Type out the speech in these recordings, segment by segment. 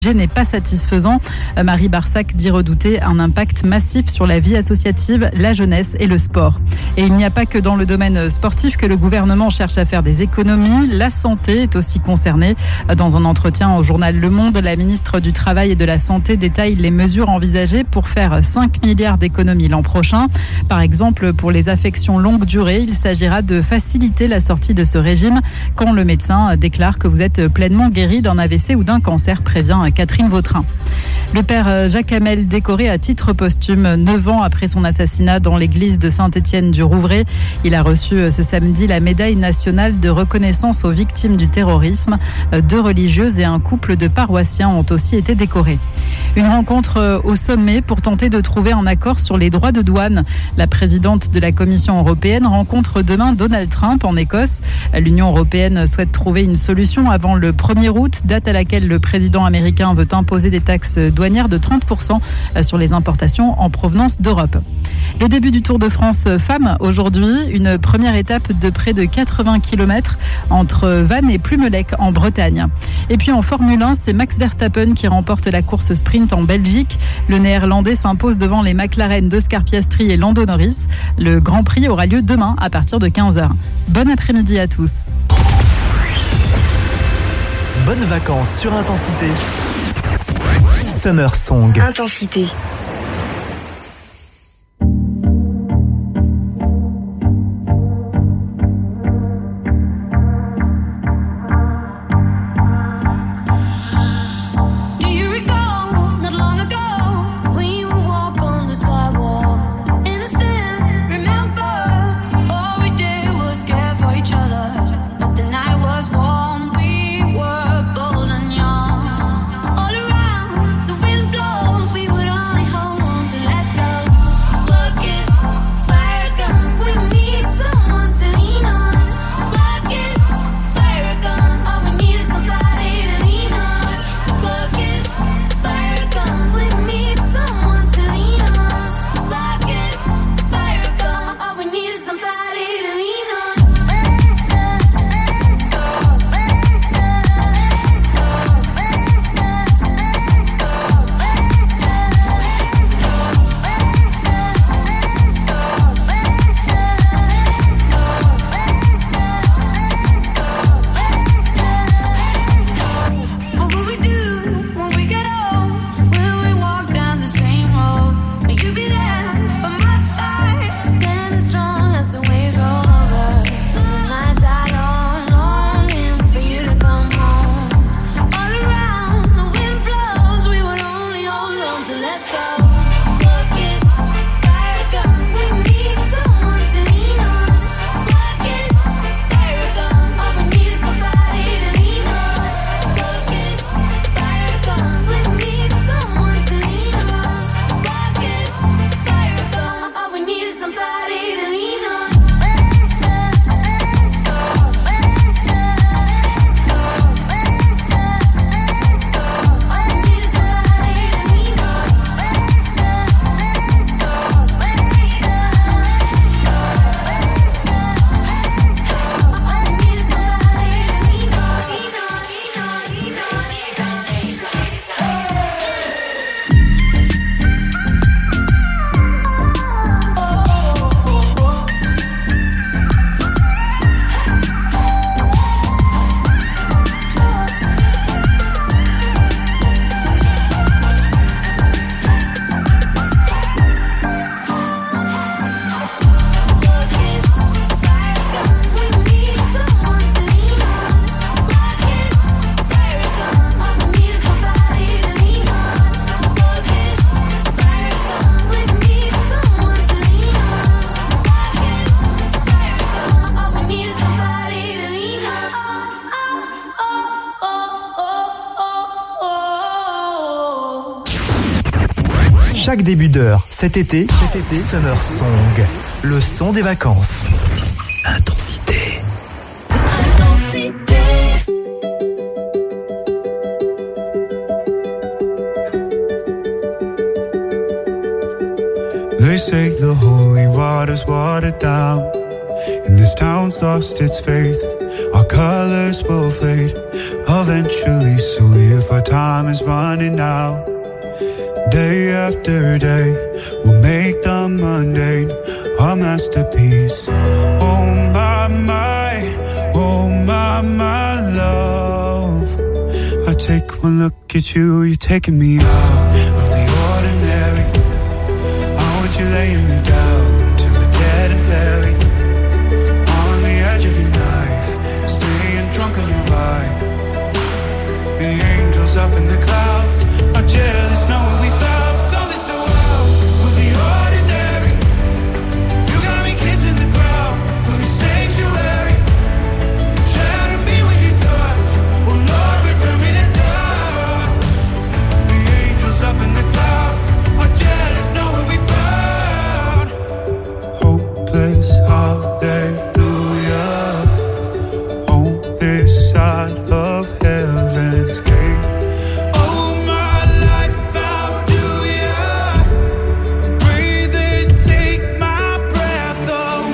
n'est pas satisfaisant. Marie Barsac dit redouter un impact massif sur la vie associative, la jeunesse et le sport. Et il n'y a pas que dans le domaine sportif que le gouvernement cherche à faire des économies. La santé est aussi concernée. Dans un entretien au journal Le Monde, la ministre du Travail et de la Santé détaille les mesures envisagées pour faire 5 milliards d'économies l'an prochain. Par exemple, pour les affections longue durée, il s'agira de faciliter la sortie de ce régime quand le médecin déclare que vous êtes pleinement guéri d'un AVC ou d'un cancer, prévient Catherine Vautrin. Le père Jacques Hamel, décoré à titre posthume 9 ans après son assassinat dans l'église de Saint-Étienne-du-Rouvray. Il a reçu ce samedi la médaille nationale de reconnaissance aux victimes du terrorisme. 2 religieuses et un couple de paroissiens ont aussi été décorés. Une rencontre au sommet pour tenter de trouver un accord sur les droits de douane. La présidente de la Commission européenne rencontre demain Donald Trump en Écosse. L'Union européenne souhaite trouver une solution avant le 1er août, date à laquelle le président américain veut imposer des taxes douanières de 30% sur les importations en provenance d'Europe. Le début du Tour de France femmes aujourd'hui, une première étape de près de 80 km entre Vannes et Plumelec en Bretagne. Et puis en Formule 1, c'est Max Verstappen qui remporte la course sprint en Belgique. Le Néerlandais s'impose devant les McLaren d'Oscar Piastri et Lando Norris. Le Grand Prix aura lieu demain à partir de 15h. Bon après-midi à tous. Bonnes vacances sur Intensité. Summer Song. Intensité. Chaque début d'heure, cet été, Summer Song, le son des vacances. Intensité. They say the holy water's watered down, and this town's lost its faith. our colors will fade eventually. So if our time is running out, day after day, we'll make the mundane our masterpiece. Oh my, oh my love. I take one look at you, you're taking me out of the ordinary. I want you laying me down till we're dead and buried. On the edge of your knife, staying drunk on your vibe. The angels up in the clouds are jealous knowing we found something so out of the ordinary. You got me kissing the ground of your sanctuary. Shadow me when you touch. Oh Lord, return me to dust. The angels up in the clouds are jealous knowing we found hopeless hallelujah on this side of heaven's gate. Oh my life, how do ya breathe and take my breath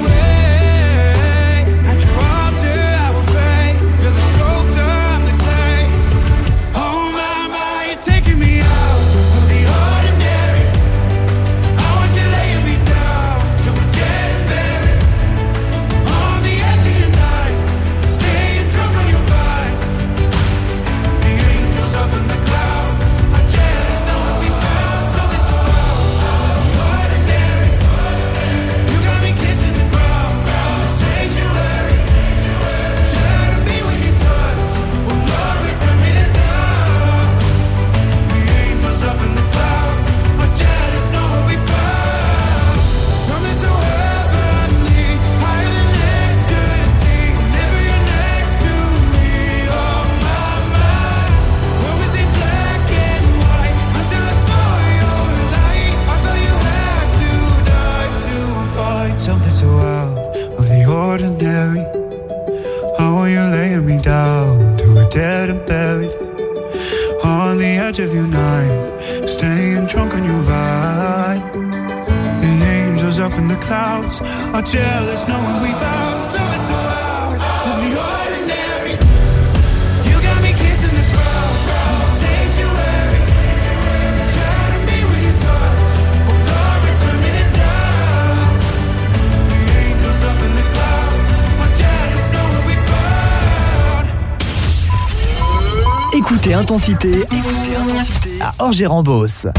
away? At your altar I will pray. You're the sculptor, I'm the clay. Oh my, you're taking me out of the ordinary. I want you laying me down so we're dead and buried. On the edge of your night, staying drunk on your vibe. The angels up in the clouds are jealous knowing we found something so out of the ordinary. You got me kissing the ground of the sanctuary. Shadow me when you touch. Oh Lord, return me to dust. The angels up in the clouds are jealous knowing we found something so heavenly, higher than ecstasy. Whenever you're next to me, oh my, what was it black and white until I saw your light? I thought you had to die to find something so out of the ordinary. How are you laying me down to a dead and buried? On the edge of your night, staying drunk on your vibe. The angels up in the clouds are jealous knowing we found something so out of the ordinary. You got me kissing the ground of the sanctuary. Shadow me when you touch. Oh Lord, return me to dust. The angels up in the clouds are jealous knowing we found. Écoutez Intensité à Orgé-Rambos.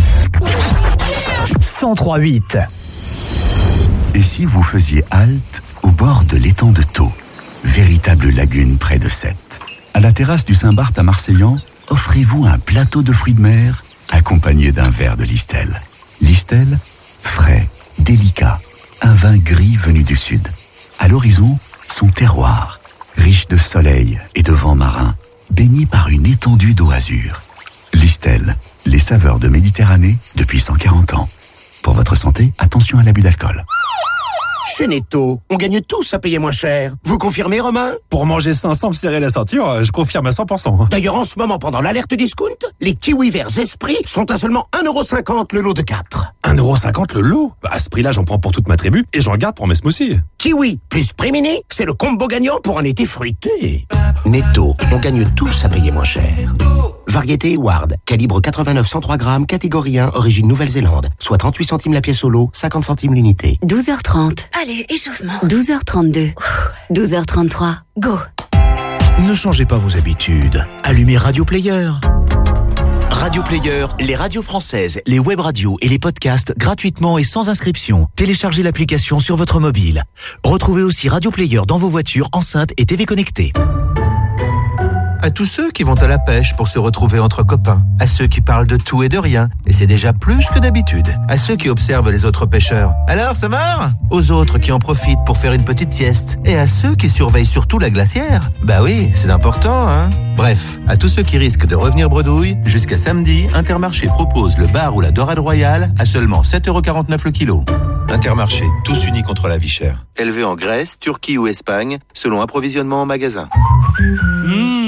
103.8. Et si vous faisiez halte au bord de l'étang de Thau, véritable lagune près de Sète? À la terrasse du Saint-Barth à Marseillan, offrez-vous un plateau de fruits de mer accompagné d'un verre de Listel. Listel, frais, délicat, un vin gris venu du sud. À l'horizon, son terroir, riche de soleil et de vent marin, baigné par une étendue d'eau azur. Listel, les saveurs de Méditerranée depuis 140 ans. Pour votre santé, attention à l'abus d'alcool. Chez Netto, on gagne tous à payer moins cher. Vous confirmez, Romain? Pour manger 500 me serrer la ceinture, je confirme à 100%. D'ailleurs, en ce moment, pendant l'alerte discount, les kiwis verts Esprit sont à seulement 1,50€ le lot de 4. 1,50€ le lot? À ce prix-là, j'en prends pour toute ma tribu et j'en garde pour mes smoothies. Kiwi plus prix mini, c'est le combo gagnant pour un été fruité. Netto, on gagne tous à payer moins cher. Variété Ward, calibre 89-103 grammes, catégorie 1, origine Nouvelle-Zélande. Soit 38 centimes la pièce au lot, 50 centimes l'unité. 12h30. Allez, échauffement. 12h32. 12h33. Go. Ne changez pas vos habitudes. Allumez Radio Player. Radio Player, les radios françaises, les web radios et les podcasts gratuitement et sans inscription. Téléchargez l'application sur votre mobile. Retrouvez aussi Radio Player dans vos voitures, enceintes et TV connectées. À tous ceux qui vont à la pêche pour se retrouver entre copains, à ceux qui parlent de tout et de rien, et c'est déjà plus que d'habitude, à ceux qui observent les autres pêcheurs. Alors, ça marre? Aux autres qui en profitent pour faire une petite sieste, et à ceux qui surveillent surtout la glacière. Bah oui, c'est important, hein. Bref, à tous ceux qui risquent de revenir bredouille, jusqu'à samedi, Intermarché propose le bar ou la dorade royale à seulement 7,49€ le kilo. Intermarché, tous unis contre la vie chère. Élevé en Grèce, Turquie ou Espagne, selon approvisionnement en magasin.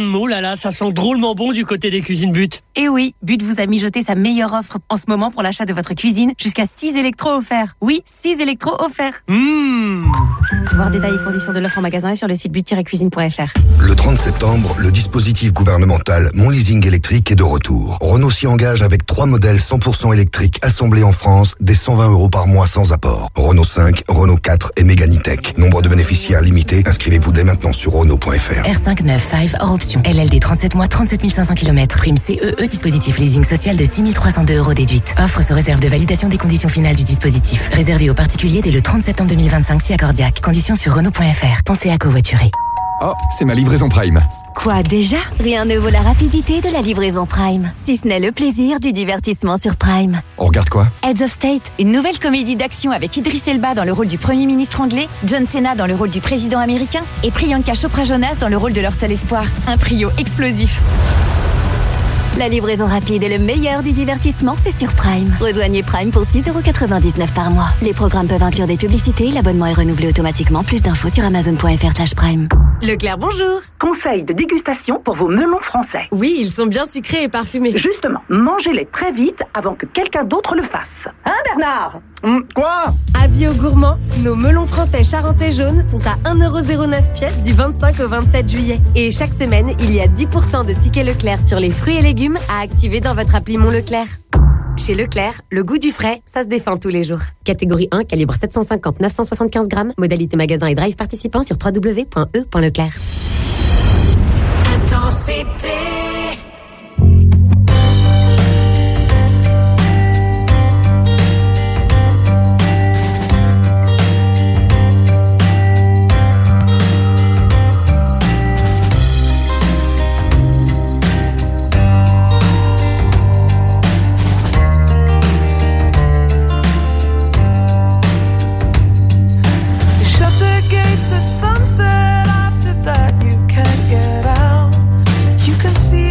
Oh là là, ça sent drôlement bon du côté des cuisines But. Et oui, But vous a mijoté sa meilleure offre en ce moment pour l'achat de votre cuisine, jusqu'à 6 électros offerts. Oui, 6 électros offerts. Voir détails et conditions de l'offre en magasin et sur le site but-cuisine.fr. Le 30 septembre, le dispositif gouvernemental Mon Leasing électrique est de retour. Renault s'y engage avec 3 modèles 100% électriques assemblés en France, dès 120 € par mois sans apport. Renault 5, Renault 4 et Mégane E-Tech. Nombre de bénéficiaires limité. Inscrivez-vous dès maintenant sur Renault.fr. R5 9 5 hors option. LLD 37 mois, 37 500 km. Prime CEE, dispositif leasing social de 6 302 € déduite. Offre sous réserve de validation des conditions finales du dispositif. Réservé aux particuliers dès le 30 septembre 2025 si accordiaque. Conditions sur Renault.fr. Pensez à covoiturer. Oh, c'est ma livraison Prime. Quoi déjà? Rien ne vaut la rapidité de la livraison Prime, si ce n'est le plaisir du divertissement sur Prime. On regarde quoi? Heads of State, une nouvelle comédie d'action avec Idris Elba dans le rôle du Premier ministre anglais, John Cena dans le rôle du président américain et Priyanka Chopra Jonas dans le rôle de leur seul espoir. Un trio explosif. La livraison rapide et le meilleur du divertissement, c'est sur Prime. Rejoignez Prime pour 6,99 € par mois. Les programmes peuvent inclure des publicités, l'abonnement est renouvelé automatiquement. Plus d'infos sur amazon.fr/prime. Leclerc, bonjour. Conseil de dégustation pour vos melons français. Oui, ils sont bien sucrés et parfumés. Justement, mangez-les très vite avant que quelqu'un d'autre le fasse. Hein, Bernard? Quoi? Avis aux gourmands, nos melons français charentais jaunes sont à 1,09 € pièce du 25 au 27 juillet. Et chaque semaine, il y a 10% de tickets Leclerc sur les fruits et légumes à activer dans votre appli Mon Leclerc. Chez Leclerc, le goût du frais, ça se défend tous les jours. Catégorie 1, calibre 750-975 grammes. Modalité magasin et drive participant sur www.e.leclerc. Intensité. At sunset, after that you can't get out. You can see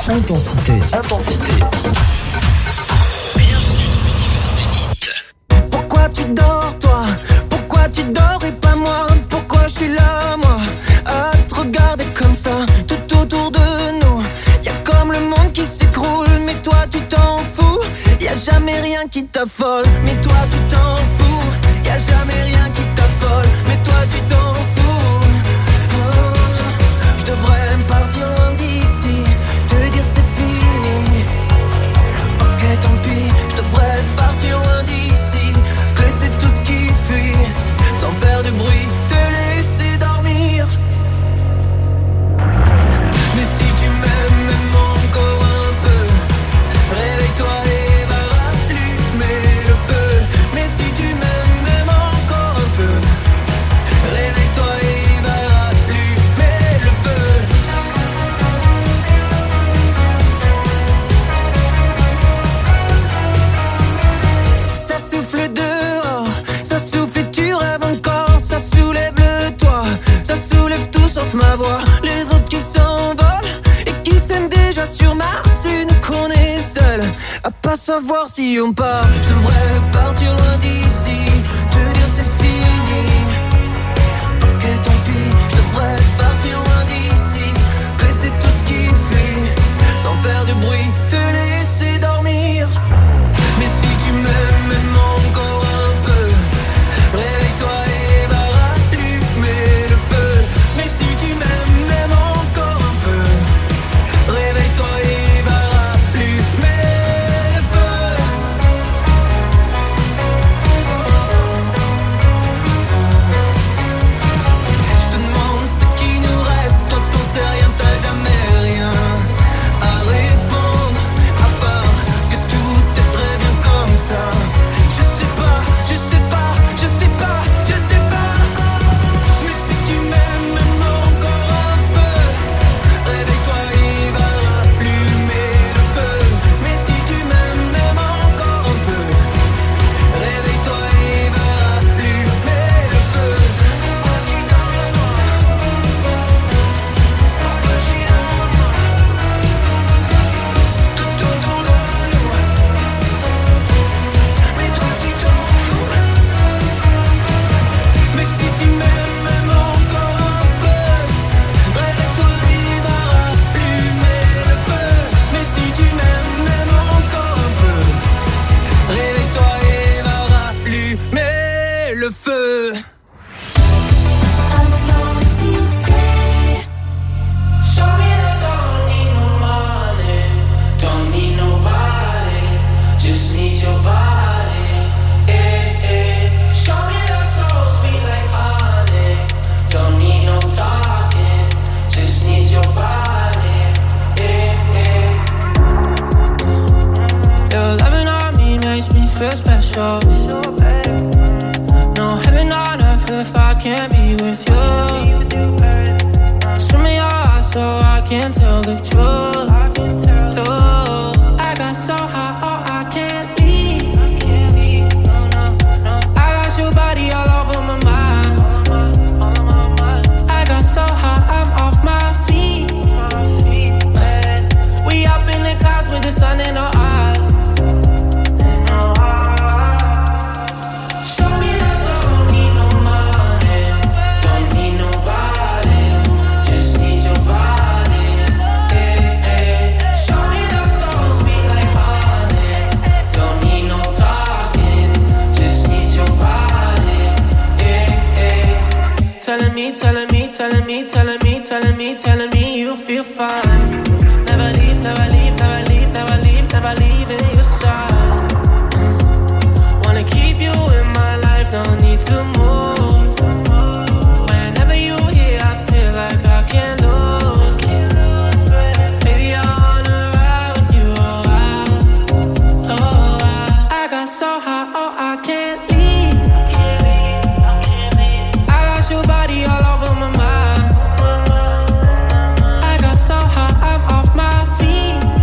Intensité. Pourquoi tu dors toi? Pourquoi tu dors et pas moi? Pourquoi je suis là moi à te regarder comme ça tout autour de nous? Y'a comme le monde qui s'écroule, mais toi tu t'en fous. Y'a jamais rien qui t'affole, mais toi tu t'en fous. Y'a jamais rien qui t'affole, mais toi tu t'en fous. Je devrais partir loin d'ici, te dire c'est fini. Ok tant pis, je devrais partir loin d'ici, te laisser tout ce qui fuit, sans faire de bruit, te laisser dormir. Mais si tu m'aimes même encore un peu, réveille-toi et va rallumer le feu. Mais si tu m'aimes même encore un peu, réveille-toi et va rallumer le feu. Ça souffle dehors, ça souffle et tu rêves encore. Ça soulève le toit, ça soulève tout sauf ma voix. Les autres qui s'envolent et qui s'aiment déjà sur Mars, et nous qu'on est seuls à pas savoir si on part. Je devrais partir loin d'ici, te dire c'est fini. Ok tant pis, je devrais partir loin d'ici, te laisser tout ce qui fuit, sans faire de bruit, te laisser dormir. Mais si tu m'aimes même encore un peu, réveille-toi et va rallumer le feu. Mais si tu m'aimes même encore un peu, réveille-toi et va rallumer le feu. Je te demande ce qui nous reste, toi t'en sais rien, t'as jamais rien à répondre, à part que tout est très bien comme ça. Je sais pas, je sais pas, je sais pas, je sais pas. Mais si tu m'aimes même encore un peu, réveille-toi et va rallumer le feu. Mais si tu m'aimes même encore un peu, réveille-toi et va rallumer le feu. Mais si tu m'aimes même encore un peu, réveille-toi et va rallumer le feu. Mais si tu m'aimes même encore un peu, réveille-toi et va rallumer le feu. Show me that don't need no money, don't need nobody, just need your body. Show me that so sweet like honey, don't need no talking, just need your body. Your loving on me makes me feel special. No heaven on earth if I can't be with you. Swim me your heart so I can tell the truth. I got so high, oh I can't leave. I got your body all over my mind. I got so high, I'm off my feet. We up in the clouds with the sun in our eyes. Show me that don't need no money, don't need nobody, just need your body. Show me that so sweet like honey, don't need no talking, just need your body. Telling me, telling me, telling me, telling me, telling me, telling me you feel fine. Never leave, never leave, never leave, never leave, never leave in your side. Wanna keep you in my life, don't need to move. Whenever you here, I feel like I can't lose. Baby, I wanna ride with you a while. I got so high, oh I can't leave. I got your body all over my mind. I got so high, I'm off my feet.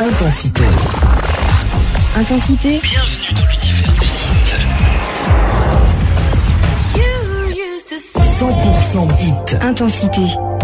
Intensité. Intensité. Bienvenue dans l'univers des hits. 100% hit. Intensité.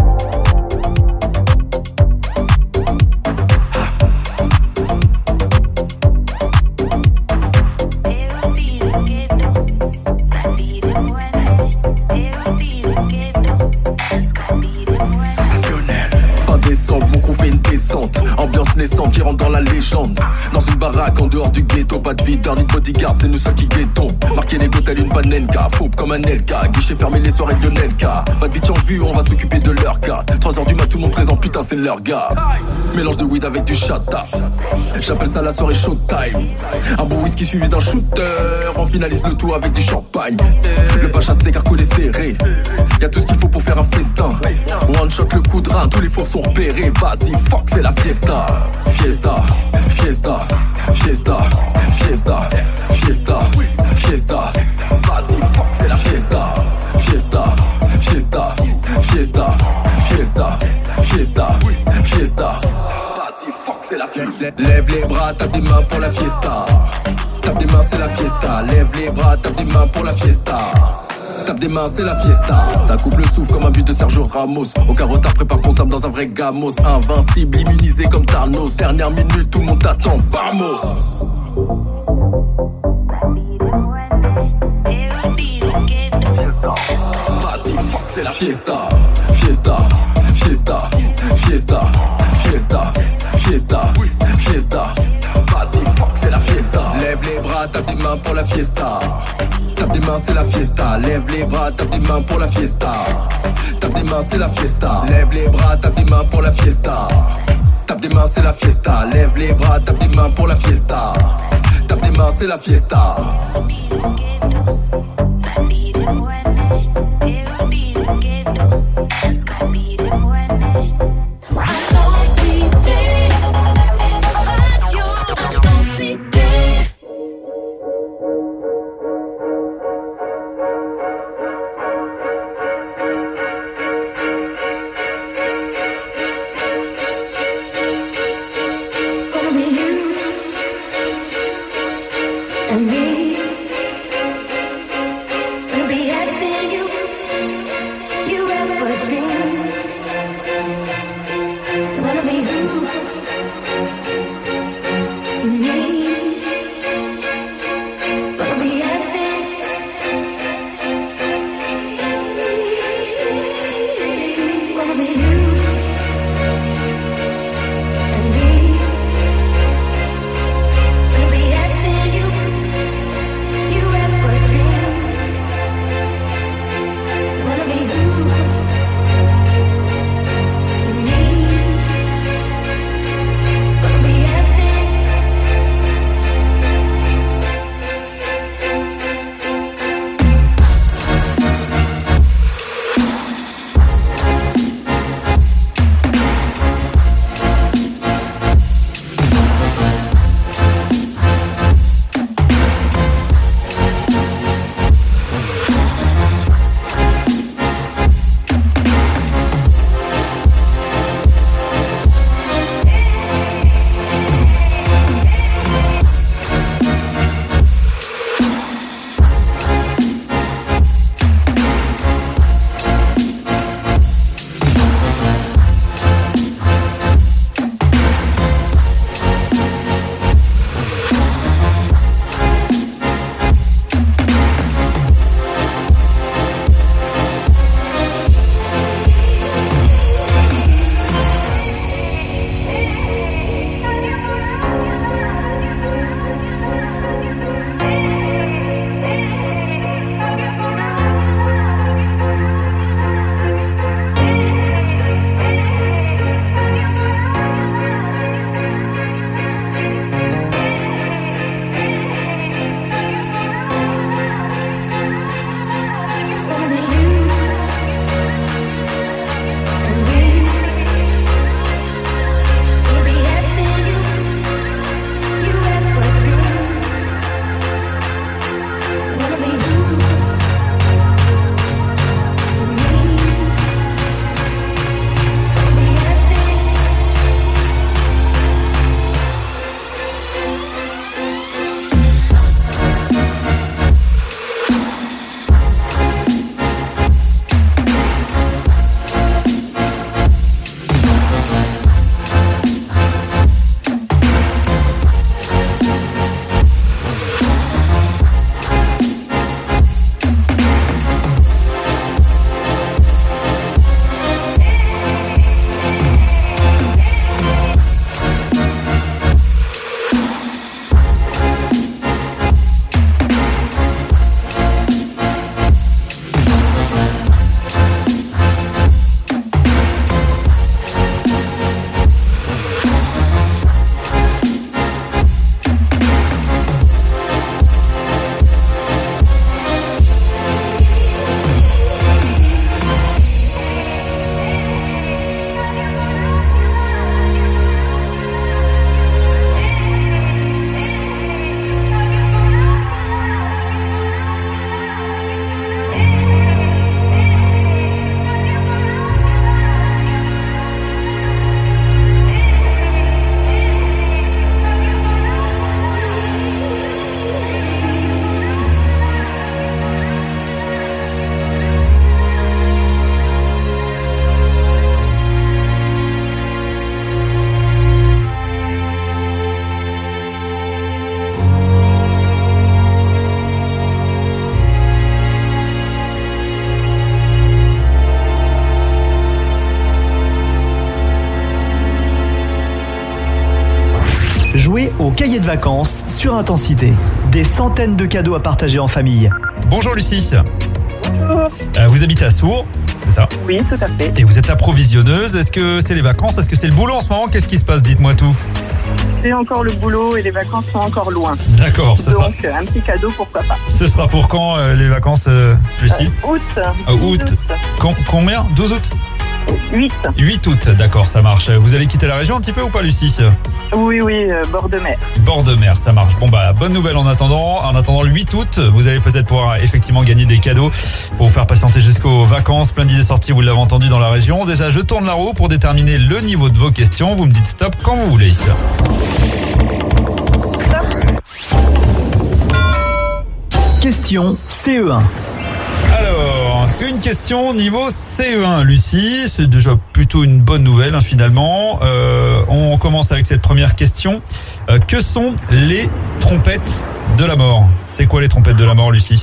Ambiance naissante qui rentre dans la légende. Dans une baraque en dehors du ghetto, pas de videur ni de bodyguard, c'est nous seuls qui guettons. Marquer les tel une panenka, fauve comme un LK. Guichet fermé les soirées de Lionelka. Pas de bitch en vue, on va s'occuper de leur cas. 3h du mat, tout le monde présent, putain c'est leur gars. Mélange de weed avec du chata. J'appelle ça la soirée showtime. Un bon whisky suivi d'un shooter. On finalise le tout avec du champagne. Le pacha sec, arcolé serré. Y'a tout ce qu'il faut pour faire un festin. One shot le coup de rein, tous les faux sont repérés. Vas-y, fuck, c'est la fiesta. Fiesta, fiesta, fiesta, fiesta, fiesta, fiesta. Vas-y, fuck, c'est la fiesta. Fiesta, fiesta, fiesta, fiesta, fiesta, fiesta. Vas-y, fuck, c'est la fiesta. Lève les bras, tape des mains pour la fiesta. Tape des mains, c'est la fiesta. Lève les bras, tape des mains pour la fiesta. Tape des mains, c'est la fiesta. Ça coupe le souffle comme un but de Sergio Ramos. Aucun retard, prépare ton sable dans un vrai gamos. Invincible, immunisé comme Thanos. Dernière minute, tout le monde t'attend, vamos. Vas-y, fuck, c'est la fiesta. Fiesta, fiesta, fiesta, fiesta, fiesta, fiesta. Vas-y, fuck, c'est la fiesta. Lève les bras, tape des mains pour la fiesta. Tape des mains, c'est la fiesta. Lève les bras, tape des mains pour la fiesta. Tape des mains, c'est la fiesta. Lève les bras, tape des mains pour la fiesta. Tape des mains, c'est la fiesta. Lève les bras, tape des mains pour la fiesta. Tape des mains, c'est la fiesta. And me, gonna be everything you Jouez au cahier de vacances sur Intensité. Des centaines de cadeaux à partager en famille. Bonjour Lucie. Bonjour. Vous habitez à Sourds, c'est ça? Oui, tout à fait. Et vous êtes approvisionneuse. Est-ce que c'est les vacances? Est-ce que c'est le boulot en ce moment? Qu'est-ce qui se passe? Dites-moi tout. C'est encore le boulot et les vacances sont encore loin. D'accord. Donc un petit cadeau, pourquoi pas. Ce sera pour quand les vacances, Lucie? Août. Août. Combien? 12 août? 8 août, d'accord, ça marche. Vous allez quitter la région un petit peu ou pas, Lucie? Oui, bord de mer. Bord de mer, ça marche. Bon bah, bonne nouvelle en attendant. En attendant le 8 août, vous allez peut-être pouvoir effectivement gagner des cadeaux pour vous faire patienter jusqu'aux vacances. Plein d'idées sorties, vous l'avez entendu dans la région. Déjà, je tourne la roue pour déterminer le niveau de vos questions. Vous me dites stop quand vous voulez. Question CE1. Alors, une question niveau CE1, Lucie. C'est déjà plutôt une bonne nouvelle, finalement. On commence avec cette première question. Que sont les trompettes de la mort? C'est quoi les trompettes de la mort, Lucie?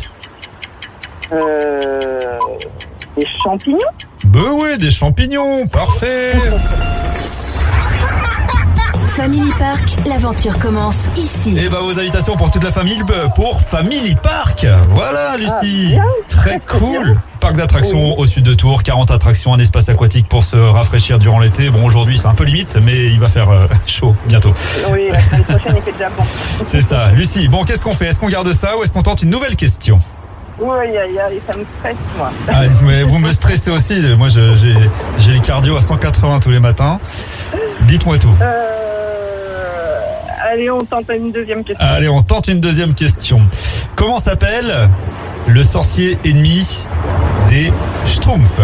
Des champignons? Ben oui, des champignons, parfait. Family Park, l'aventure commence ici. Et vos invitations pour toute la famille pour Family Park. Voilà, Lucie. Très cool. Parc d'attractions au sud de Tours, 40 attractions, un espace aquatique pour se rafraîchir durant l'été. Bon, aujourd'hui, c'est un peu limite, mais il va faire chaud bientôt. Oui, la semaine prochaine, il fait déjà bon. C'est ça. Lucie, bon, qu'est-ce qu'on fait? Est-ce qu'on garde ça ou est-ce qu'on tente une nouvelle question? Oui, ça me stresse, moi. Ah, mais vous me stressez aussi. Moi, j'ai le cardio à 180 tous les matins. Dites-moi tout. Allez, on tente une deuxième question. Allez, on tente une deuxième question. Comment s'appelle le sorcier ennemi des Schtroumpfs?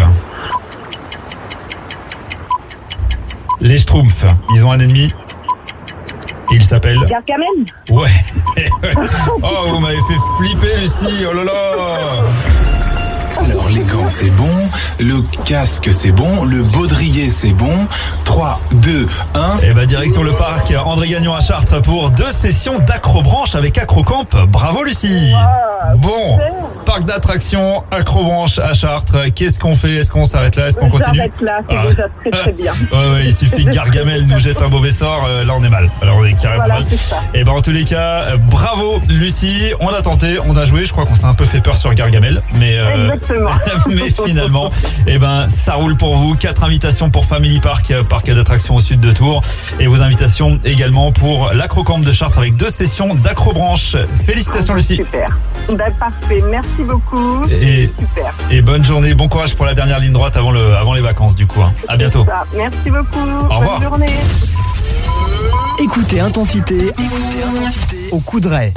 Les Schtroumpfs, ils ont un ennemi. Et il s'appelle... Gargamel. Ouais. Oh, vous m'avez fait flipper, Lucie. Oh là là. Alors les gants c'est bon, le casque c'est bon, le baudrier c'est bon. 3, 2, 1. Et direction le parc André Gagnon à Chartres pour 2 sessions d'acrobranche avec Acrocamp. Bravo Lucie. Bon, parc d'attractions Acrobranche à Chartres. Qu'est-ce qu'on fait? Est-ce qu'on s'arrête là? Est-ce qu'on continue? J'arrête là, c'est déjà très bien. Ouais, il suffit que Gargamel nous jette un mauvais sort, là on est mal. Alors on est carrément mal. Et en tous les cas, bravo Lucie, on a tenté, on a joué. Je crois qu'on s'est un peu fait peur sur Gargamel, mais mais finalement, ça roule pour vous. 4 invitations pour Family Park, parc d'attractions au sud de Tours, et vos invitations également pour l'Acrocamp de Chartres avec 2 sessions d'acrobranche. Félicitations Lucie. Super. Parfait, merci beaucoup. Super. Et bonne journée, bon courage pour la dernière ligne droite avant les vacances du coup. À bientôt. Merci beaucoup. Au revoir. Bonne journée. Écoutez Intensité au Coudray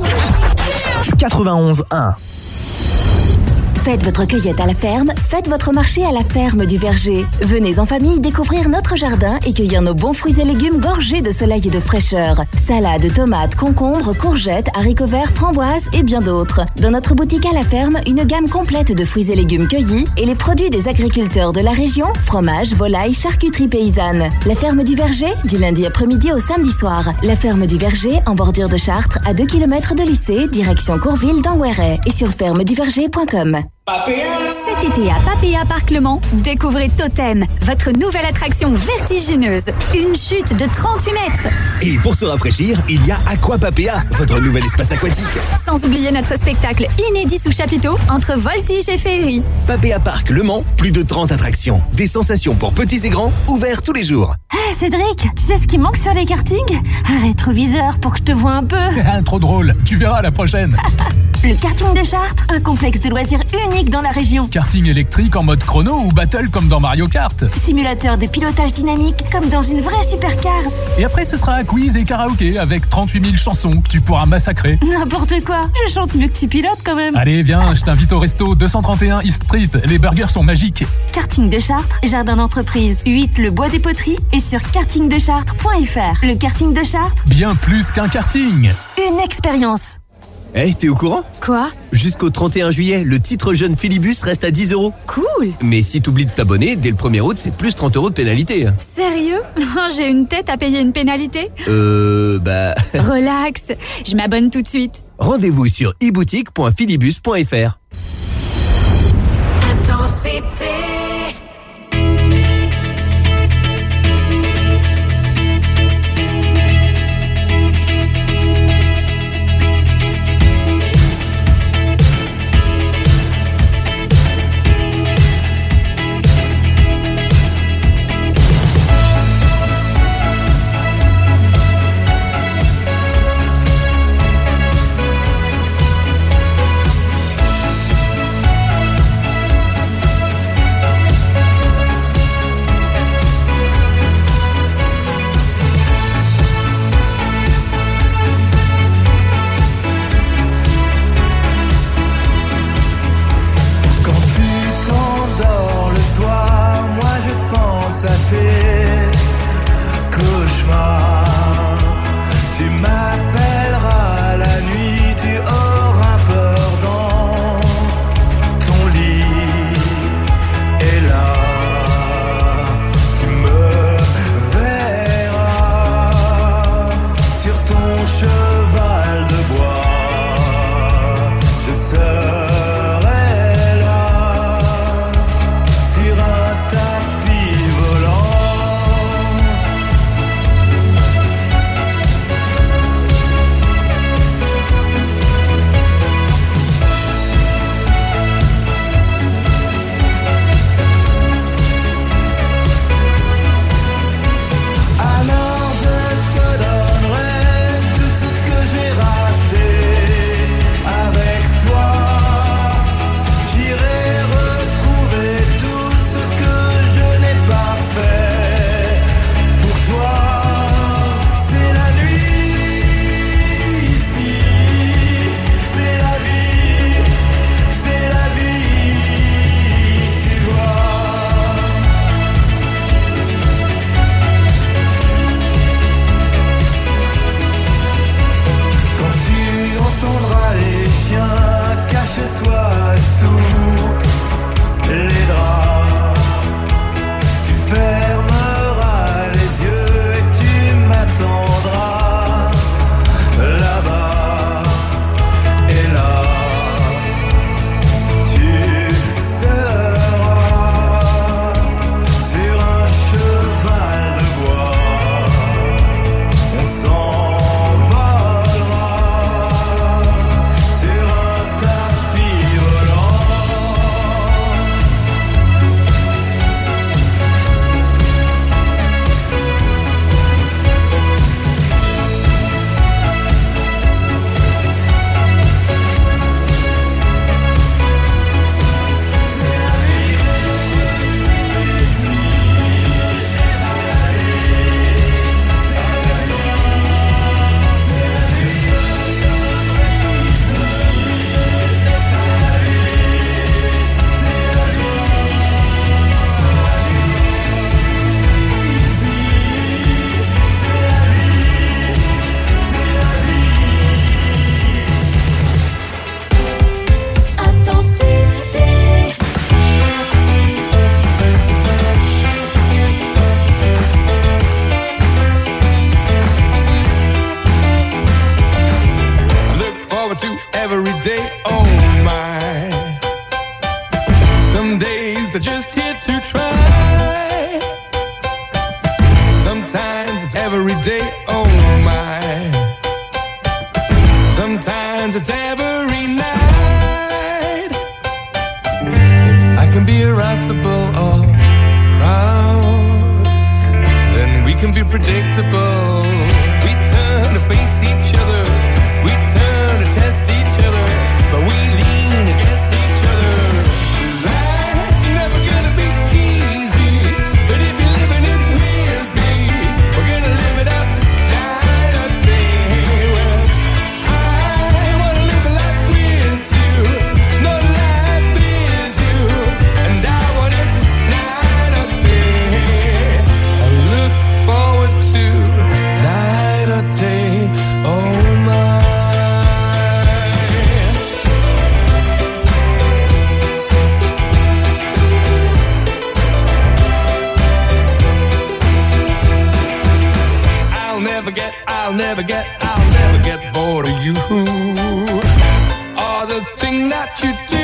91.1. Faites votre cueillette à la ferme, faites votre marché à la ferme du Verger. Venez en famille découvrir notre jardin et cueillir nos bons fruits et légumes gorgés de soleil et de fraîcheur. Salades, tomates, concombres, courgettes, haricots verts, framboises et bien d'autres. Dans notre boutique à la ferme, une gamme complète de fruits et légumes cueillis et les produits des agriculteurs de la région, fromage, volaille, charcuterie paysanne. La ferme du Verger, du lundi après-midi au samedi soir. La ferme du Verger, en bordure de Chartres, à 2 km de lycée, direction Courville dans Ouéret et sur fermeduverger.com. Cet été à Papéa Parc Le Mans, découvrez Totem, votre nouvelle attraction vertigineuse. Une chute de 38 mètres. Et pour se rafraîchir, il y a Aqua Papéa, votre nouvel espace aquatique. Sans oublier notre spectacle inédit sous chapiteau entre voltige et féerie. Papéa Parc Le Mans, plus de 30 attractions. Des sensations pour petits et grands, ouverts tous les jours. Hey Cédric, tu sais ce qui manque sur les kartings? Un rétroviseur pour que je te voie un peu. Trop drôle, tu verras la prochaine. Le karting de Chartres, un complexe de loisirs unique dans la région. Karting électrique en mode chrono ou battle comme dans Mario Kart. Simulateur de pilotage dynamique comme dans une vraie supercar. Et après ce sera un quiz et karaoké avec 38 000 chansons que tu pourras massacrer. N'importe quoi, je chante mieux que tu pilotes quand même. Allez viens, je t'invite au resto 231 East Street, les burgers sont magiques. Karting de Chartres, jardin d'entreprise, 8 le bois des poteries et sur kartingdechartres.fr. Le karting de Chartres, bien plus qu'un karting. Une expérience. Hey, t'es au courant? Quoi? Jusqu'au 31 juillet, le titre jeune Philibus reste à 10 €. Cool. Mais si t'oublies de t'abonner, dès le 1er août, c'est plus 30 € de pénalité. Sérieux? J'ai une tête à payer une pénalité? Relax, je m'abonne tout de suite. Rendez-vous sur eboutique.philibus.fr. Intensité. oh my. Some days are just here to try. Sometimes it's every day, oh my. Sometimes it's every night. If I can be irascible or proud, then we can be predictable. We turn to face each other, we turn to test each other, but we lean against each other. Life's never gonna be easy, but if you're living it with me, we're gonna live it up night or day. Well, I wanna live a life with you, no life is you, and I want it night or day. I look forward to night or day, oh my. I'll never get bored of you or the thing that you do.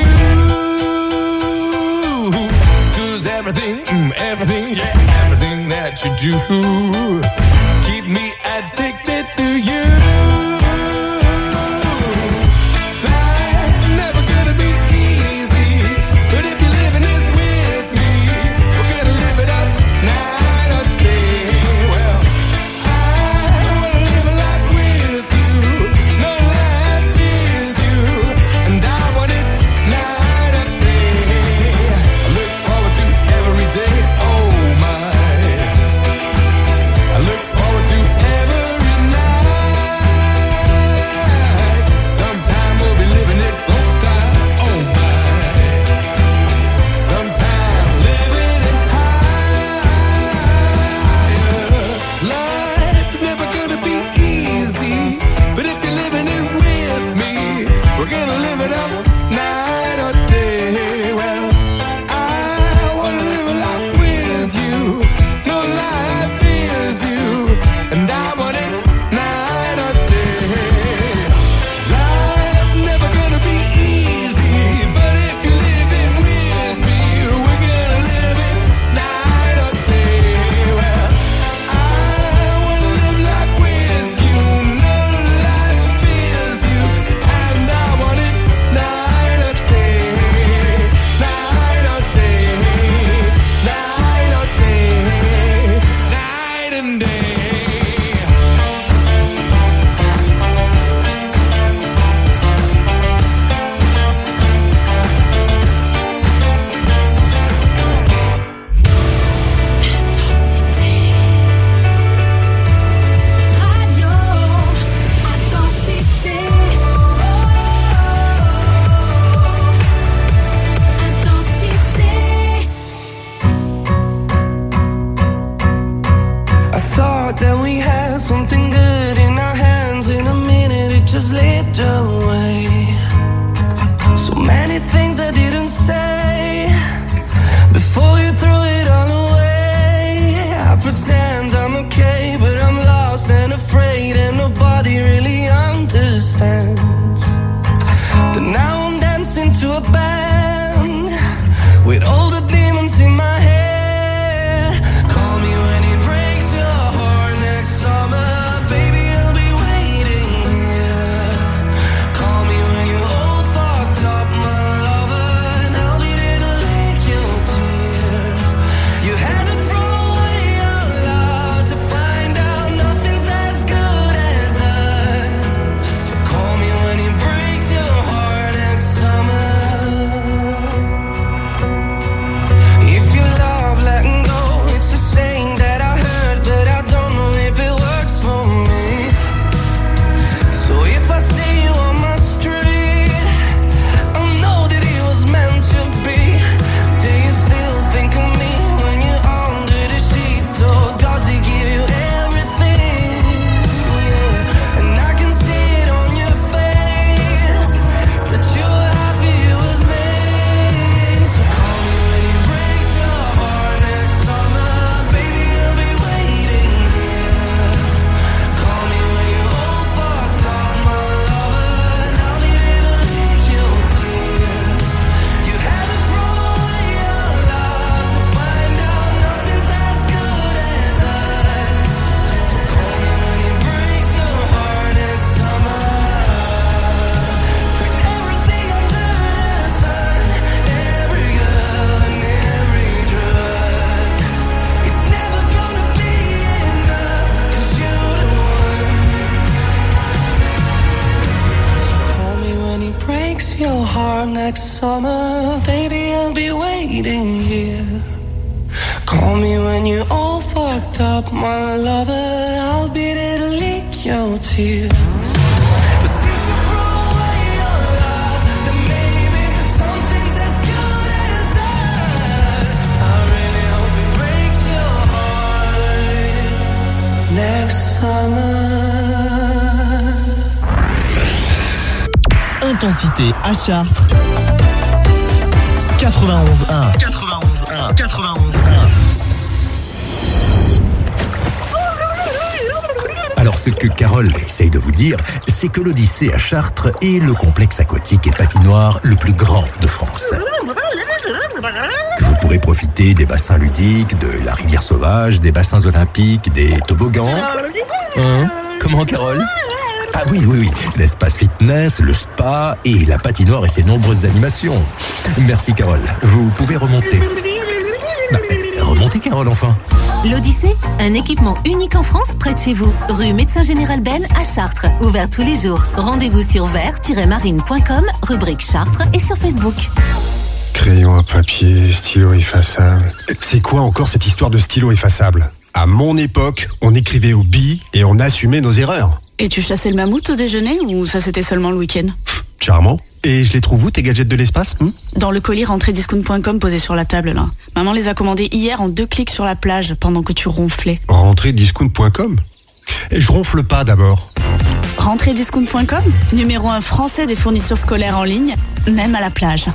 'Cause everything that you do keep me addicted to you. Life's never gonna be easy, but if you're living it with me, we're gonna live it up night or day. Well, I wanna live a life with you, no life is you, and I want it night or day. I look forward to every day, oh my. I look forward to every night. Sometime we'll be living it folk style, oh my. Sometime living it higher. Life's never gonna be easy, but if you're living it with me, we're gonna live it up night or day. Well, I wanna live a life with you, no life is you, and I want it night or day. Life's never gonna be easy, but if you live it with me, we're gonna live it night or day. Well, I wanna live life with you, no life is you, and I want it night or day, night or day, night or day, night and day. I thought that we had something good in our hands. In a minute it just slipped away. So many things I didn't say before you threw it all away. I pretend I'm okay, but I'm lost and afraid, and nobody really understands. But now I'm dancing to a band with all the demons in my head. Call me when it breaks your heart next summer, heart next summer. Baby, I'll be waiting here. Call me when you're all fucked up, my lover. I'll be there to lick your tears. But since you throw away your love, then maybe something's as good as us. I really hope it breaks your heart next summer. Intensité à Chartres. 91.1. 91.1. 91.1. Alors ce que Carole essaye de vous dire, c'est que l'Odyssée à Chartres est le complexe aquatique et patinoire le plus grand de France. Que vous pourrez profiter des bassins ludiques, de la rivière sauvage, des bassins olympiques, des toboggans. Hein ? Comment, Carole ? Ah oui, l'espace fitness, le spa et la patinoire et ses nombreuses animations. Merci Carole, vous pouvez remonter. Remontez Carole enfin. L'Odyssée, un équipement unique en France près de chez vous. Rue Médecin Général Ben à Chartres. Ouvert tous les jours. Rendez-vous sur vert-marine.com, rubrique Chartres et sur Facebook. Crayon à papier, stylo effaçable. C'est quoi encore cette histoire de stylo effaçable ? À mon époque, on écrivait aux billes et on assumait nos erreurs. Et tu chassais le mammouth au déjeuner ou ça c'était seulement le week-end ? Charmant. Et je les trouve où tes gadgets de l'espace ? Dans le colis rentrediscount.com posé sur la table là. Maman les a commandés hier en 2 clics sur la plage pendant que tu ronflais. Rentrediscount.com ? Et je ronfle pas d'abord. Rentrediscount.com, numéro 1 français des fournitures scolaires en ligne, même à la plage.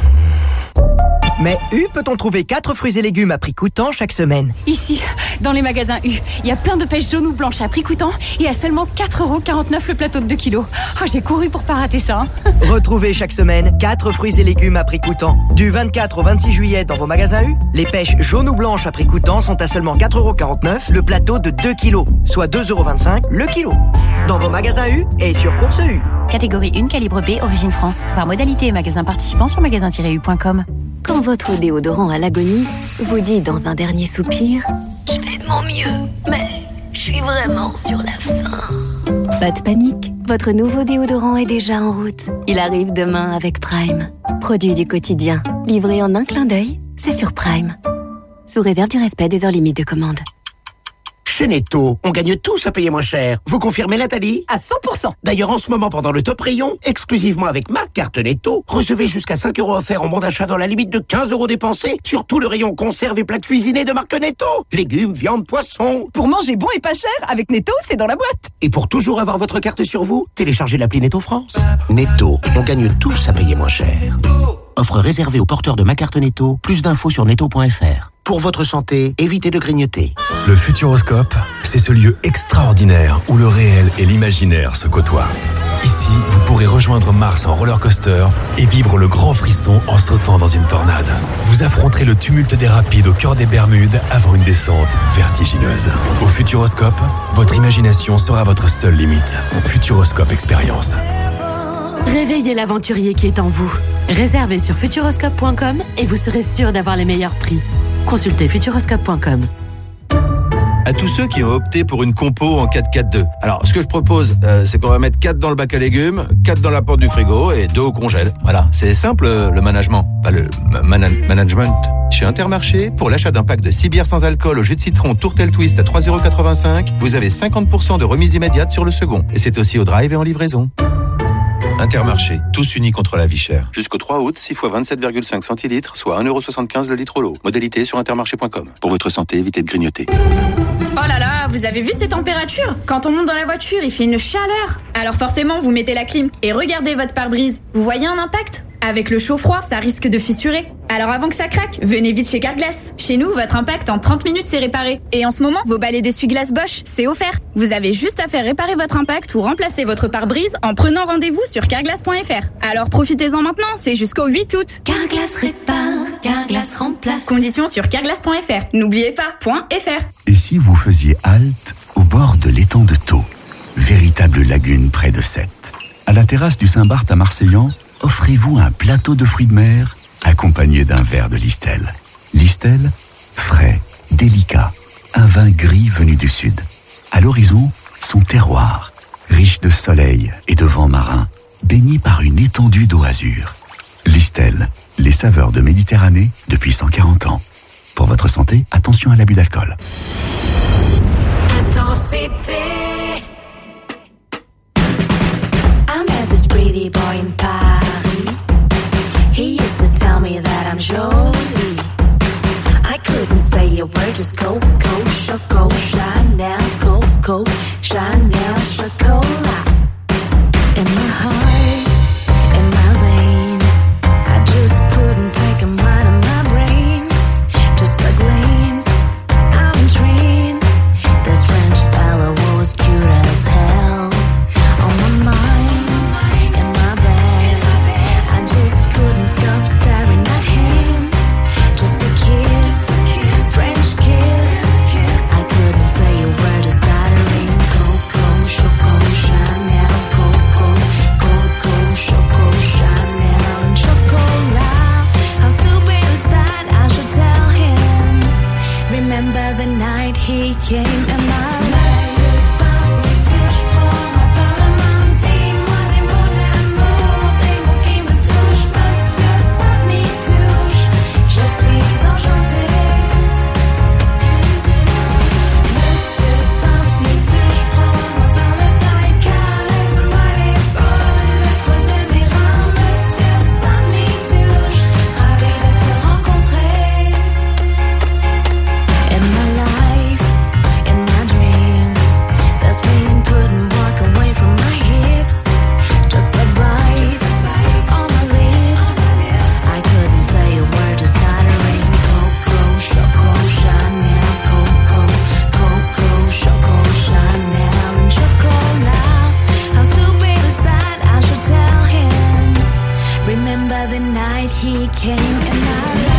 Mais U peut-on trouver 4 fruits et légumes à prix coûtant chaque semaine ? Ici, dans les magasins U, il y a plein de pêches jaunes ou blanches à prix coûtant et à seulement 4,49€ le plateau de 2 kilos. Oh, j'ai couru pour pas rater ça. Retrouvez chaque semaine 4 fruits et légumes à prix coûtant. Du 24 au 26 juillet dans vos magasins U, les pêches jaunes ou blanches à prix coûtant sont à seulement 4,49€ le plateau de 2 kilos, soit 2,25€ le kilo. Dans vos magasins U et sur Course U. Catégorie 1, calibre B, origine France. Par modalité et magasin participant sur magasin-u.com. Quand votre déodorant à l'agonie vous dit dans un dernier soupir « Je fais de mon mieux, mais je suis vraiment sur la fin ». Pas de panique, votre nouveau déodorant est déjà en route. Il arrive demain avec Prime. Produit du quotidien, livré en un clin d'œil, c'est sur Prime. Sous réserve du respect des heures limites de commande. Chez Netto, on gagne tous à payer moins cher. Vous confirmez, Nathalie ? À 100%. D'ailleurs, en ce moment, pendant le top rayon, exclusivement avec ma carte Netto, recevez jusqu'à 5 € offerts en bon d'achat dans la limite de 15 € dépensés sur tout le rayon conserve et plats cuisinés de marque Netto. Légumes, viande, poissons. Pour manger bon et pas cher, avec Netto, c'est dans la boîte. Et pour toujours avoir votre carte sur vous, téléchargez l'appli Netto France. Netto, on gagne tous à payer moins cher. Offre réservée aux porteurs de ma carte Netto. Plus d'infos sur netto.fr. Pour votre santé, évitez de grignoter. Le Futuroscope, c'est ce lieu extraordinaire où le réel et l'imaginaire se côtoient. Ici, vous pourrez rejoindre Mars en roller coaster et vivre le grand frisson en sautant dans une tornade. Vous affronterez le tumulte des rapides au cœur des Bermudes avant une descente vertigineuse. Au Futuroscope, votre imagination sera votre seule limite. Futuroscope Expérience. Réveillez l'aventurier qui est en vous. Réservez sur futuroscope.com et vous serez sûr d'avoir les meilleurs prix. Consultez futuroscope.com. À tous ceux qui ont opté pour une compo en 4-4-2. Alors, ce que je propose, c'est qu'on va mettre 4 dans le bac à légumes, 4 dans la porte du frigo et 2 au congèle. Voilà, c'est simple le management. Pas le management. Chez Intermarché, pour l'achat d'un pack de 6 bières sans alcool au jus de citron Tourtel Twist à 3,85 €, vous avez 50% de remise immédiate sur le second. Et c'est aussi au drive et en livraison. Intermarché, tous unis contre la vie chère. Jusqu'au 3 août, 6 fois 27,5 centilitres, soit 1,75 € le litre au lot. Modalité sur intermarché.com. Pour votre santé, évitez de grignoter. Oh là là, vous avez vu ces températures ? Quand on monte dans la voiture, il fait une chaleur. Alors forcément, vous mettez la clim et regardez votre pare-brise. Vous voyez un impact ? Avec le chaud-froid, ça risque de fissurer. Alors avant que ça craque, venez vite chez Carglass. Chez nous, votre impact en 30 minutes, c'est réparé. Et en ce moment, vos balais d'essuie-glace Bosch, c'est offert. Vous avez juste à faire réparer votre impact ou remplacer votre pare-brise en prenant rendez-vous sur carglass.fr. Alors profitez-en maintenant, c'est jusqu'au 8 août. Carglass répare, Carglass remplace. Conditions sur carglass.fr. N'oubliez pas, .fr. Et si vous faisiez halte au bord de l'étang de Thau, véritable lagune près de Sète. À la terrasse du Saint-Barth à Marseillan, offrez-vous un plateau de fruits de mer accompagné d'un verre de Listel. Listel, frais, délicat, un vin gris venu du sud. À l'horizon, son terroir, riche de soleil et de vent marin, baigné par une étendue d'eau azur. Listel, les saveurs de Méditerranée depuis 140 ans. Pour votre santé, attention à l'abus d'alcool. Intensité. I met this pretty boy in Paris. He used to tell me that I'm jolie. I couldn't say a word, just Coco, Choco, Chanel, Coco, Chanel, Chocolat. In my heart, in my veins, I just couldn't take him out of my brain. Just a glance, I'm in trance. This French fella was cute as hell. On my mind, in my bed, I just couldn't stop staring at him. Just a kiss, French kiss. I couldn't say a word, just stuttering. Coco, Choco, Chanel, Coco, Coco, Choco, Chanel, and Chocolat. How stupid is that? I should tell him. Remember the night he came in my life. He came in my life.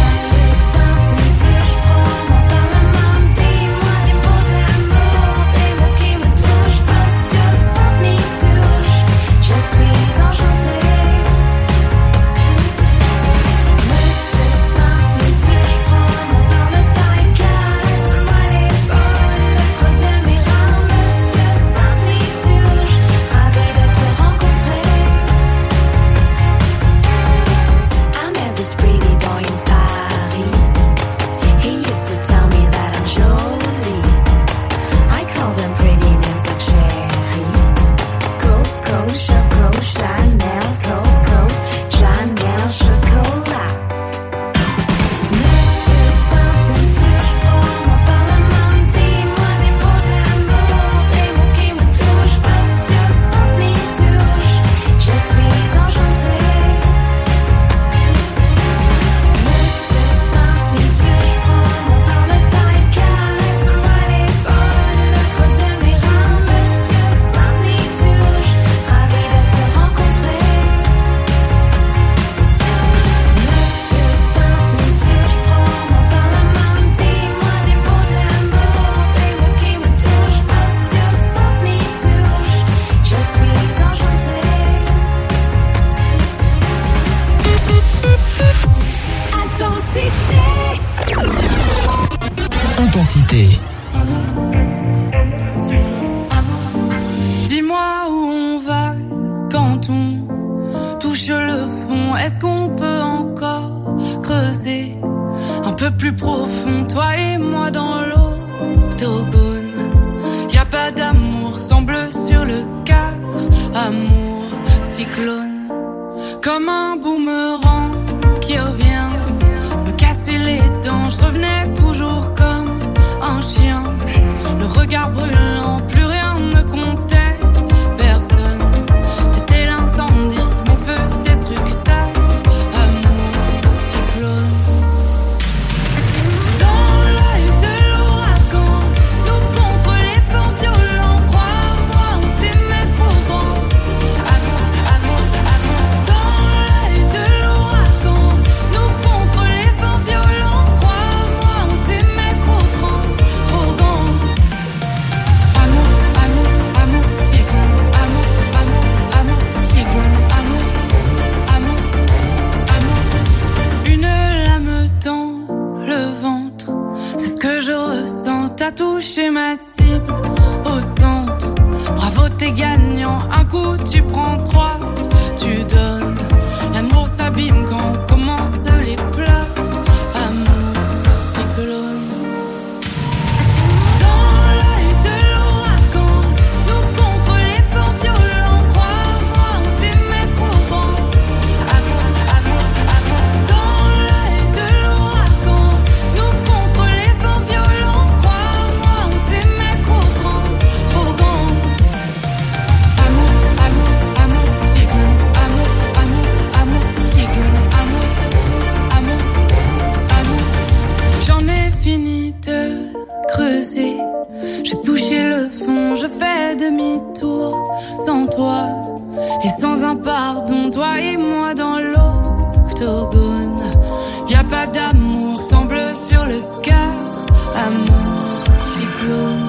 Intensité. Dis-moi où on va quand on touche le fond. Est-ce qu'on peut encore creuser un peu plus profond, toi et moi dans l'octogone? Y a pas d'amour sans bleu sur le quart, amour cyclone, comme un boomerang qui revient me casser les dents. Je revenais toujours comme un chien, le regard brûlant, plus rien ne comptait, personne. T'étais l'incendie, mon feu destructeur, amour cyclone. Dans l'œil de l'ouragan, nous contre les vents violents, crois-moi, on s'aimait trop grand. Amour, amour, amour. Dans l'œil de l'ouragan, nous contre les vents violents, crois-moi, on s'aimait trop grand, trop grand. Amour, amour, amour, cyclone. Amour, amour, amour, cyclone. Amour, amour, amour. Une lame dans le ventre, c'est ce que je ressens. T'as touché ma cible au centre. Bravo, t'es gagnant. Un coup, tu prends trois, tu donnes. L'amour, ça s'abîme quand commencent les plats. Amour, cyclone. Dans l'œil de l'ouragan, nous contre les vents violents. Crois-moi, on sait mettre au vent. Amour, amour, amour. Dans l'œil de l'ouragan, nous contre les vents violents. Crois-moi, on sait mettre au grand, trop grand. Amour, amour, amour, cyclone. Amour, amour, amour, cyclone. Amour, amour, amour. J'en ai fini de creuser. J'ai touché le fond, je fais demi-tour. Sans toi et sans un pardon, toi et moi dans l'octogone. Y a pas d'amour, sang bleu sur le cœur. Amour, cyclone.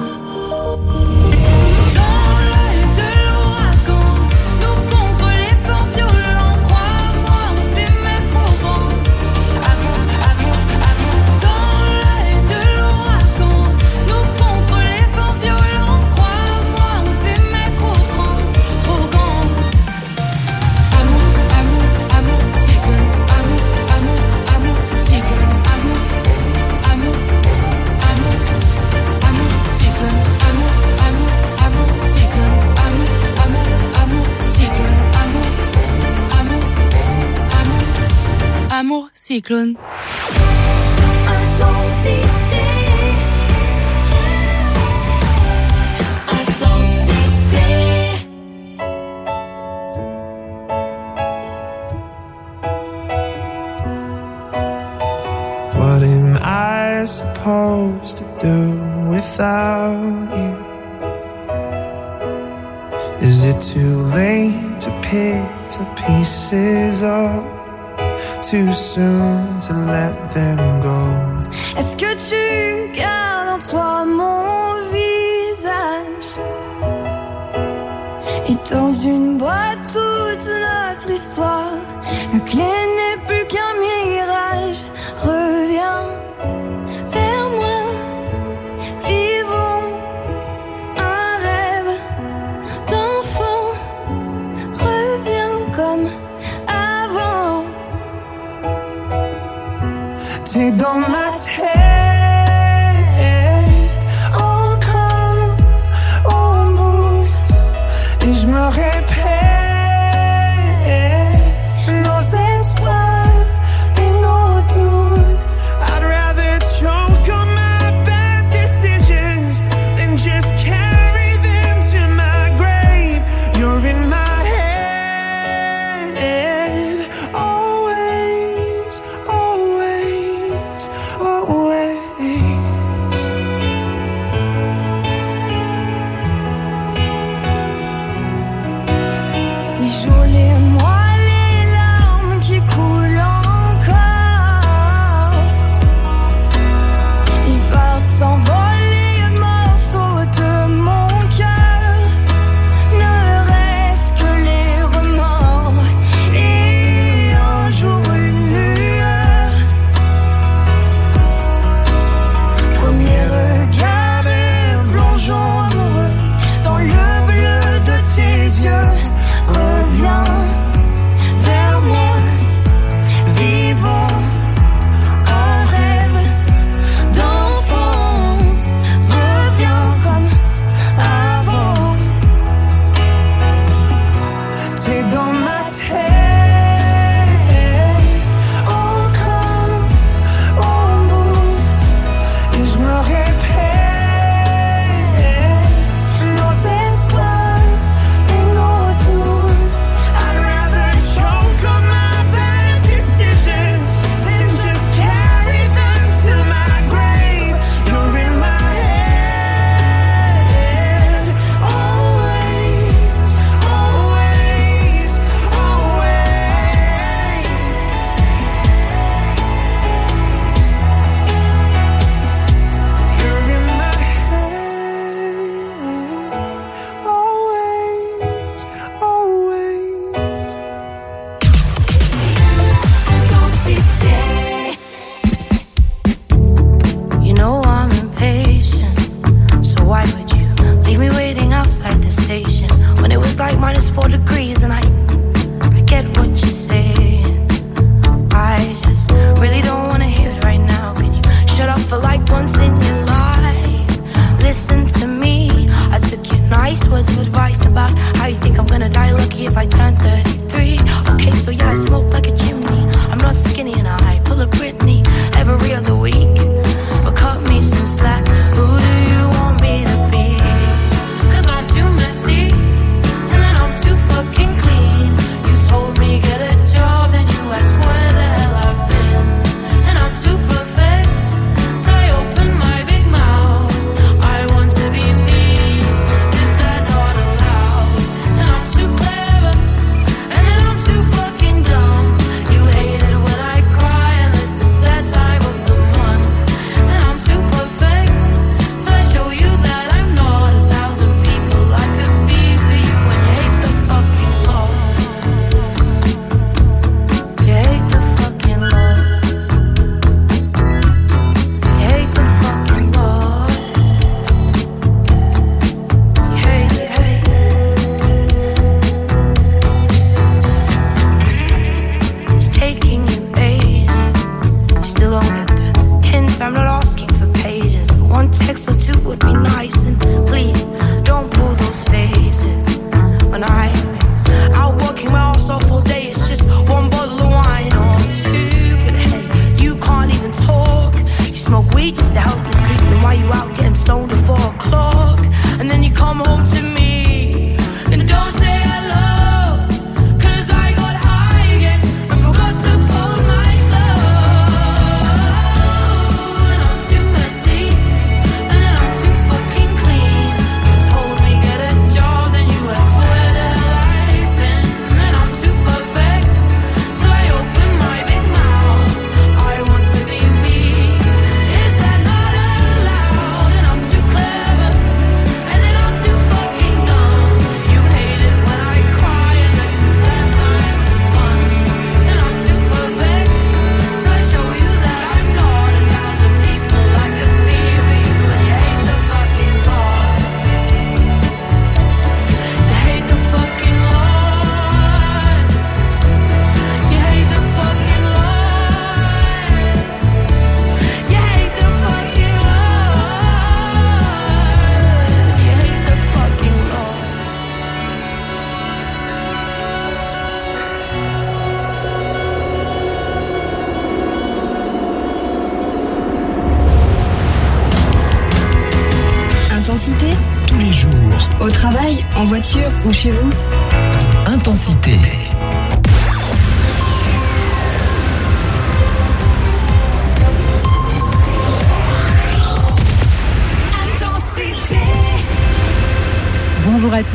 Dans l'œil de l'ouragan, nous contre les vents violents. Crois-moi, on sait mettre au vent. Amour, amour, amour. Dans l'œil de l'ouragan, nous contre les vents violents. Crois-moi, on sait mettre au grand, trop grand. Amour, amour, amour, cyclone. Amour, amour, amour, cyclone. Amour, amour, amour, amour, cyclone. Amour, amour, amour, cyclone. Amour, amour, amour, cyclone. Amour, amour, amour, amour, cyclone. Intensité. What am I supposed to do without you? Is it too late to pick the pieces up? Too soon to let them go? Est-ce que tu gardes en toi mon visage? Et dans une boîte toute notre histoire, la clé n'est plus qu'un mirage. Reviens vers moi, vivons un rêve d'enfant. Reviens comme avant. T'es dans ma tête, encore au bout, et je me répète, nos espoirs et nos doutes. advice about how you think I'm gonna die lucky if I turn 33. Okay, so yeah, I smoke like a chimney. I'm not skinny and I pull a Britney every other week. But cut me some slack. Who do you want me to be? 'Cause I'm too messy and then I'm too fucking clean. You told me get a job, then you asked where the hell I've been. And I'm too perfect, so I open my big mouth. I want to be me. Is that not allowed? And I'm too clever, and then I'm too fucking dumb. You hate it when I cry, unless it's that time of the month. And I'm too perfect, so I show you that I'm not 1,000 people I could be for you. When you hate the fucking Lord, you hate the fucking Lord, you hate the fucking Lord, you hate, you hate. It's taking you ages, you still don't get the hint. I'm not asking for pages, but one text or two would be nice. And please don't pull those faces when I'm out working my ass off all day. It's just one bottle of wine or two, but hey, you can't even talk. You smoke weed just to help you sleep, and while you out getting stoned at 4 o'clock, and then you come home to me and don't say hello. 'Cause I got high again and forgot to fold my clothes. And I'm too messy, and then I'm too fucking clean. You told me get a job, then you asked where the hell I've been. And I'm too perfect, so I open my big mouth. I want to be me. Is that not allowed? And I'm too clever, and then I'm too fucking dumb. You hate it when I cry, unless it's that time of the month. And I'm too perfect, so I show you that I'm not 1,000 people I could be for you. And you hate the fucking Lord, you hate the fucking Lord, you hate the fucking Lord, you hate the fucking Lord, you hate the fucking Lord. Intensité, Tous les jours. au travail, en voiture ou chez vous. Intensité. Bonjour à tous.